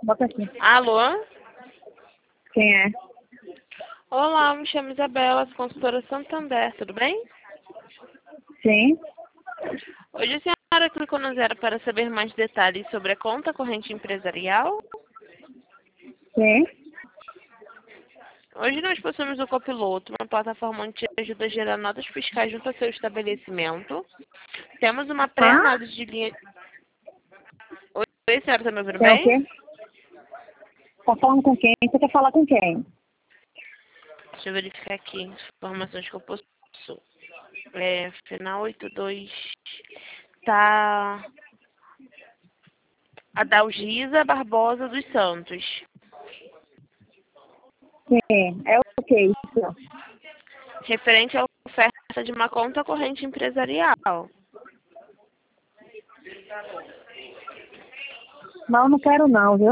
Bota aqui. Alô? Quem é? Olá, me chamo Isabela, sou consultora Santander, tudo bem? Sim. Hoje a senhora clicou no 0 para saber mais detalhes sobre a conta corrente empresarial. Sim. Hoje nós possuímos o Copiloto, uma plataforma onde te ajuda a gerar notas fiscais junto ao seu estabelecimento. Temos uma Ah? pré-análise de linha... Oi, senhora, está me ouvindo Tem o bem? quê? Tá falando com quem? Você quer falar com quem? Deixa eu verificar aqui informações que eu possuo. Final 82. Tá a Dalgisa Barbosa dos Santos. Sim. É o que isso? Referente à oferta de uma conta corrente empresarial. Não, não quero não, viu?